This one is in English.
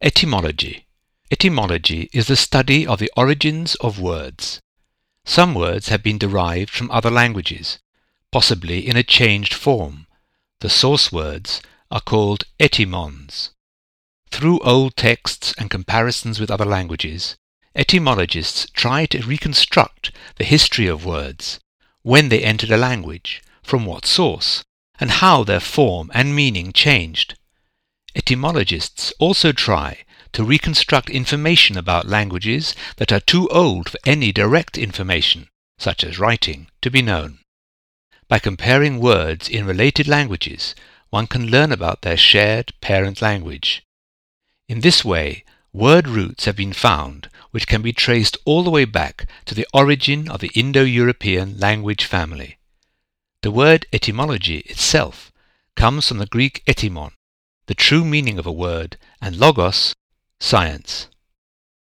Etymology. Etymology is the study of the origins of words. Some words have been derived from other languages, possibly in a changed form. The source words are called etymons. Through old texts and comparisons with other languages, etymologists try to reconstruct the history of words, when they entered a language, from what source, and how their form and meaning changed. Etymologists also try to reconstruct information about languages that are too old for any direct information, such as writing, to be known. By comparing words in related languages, one can learn about their shared parent language. In this way, word roots have been found which can be traced all the way back to the origin of the Indo-European language family. The word etymology itself comes from the Greek etymon, the true meaning of a word, and logos, science.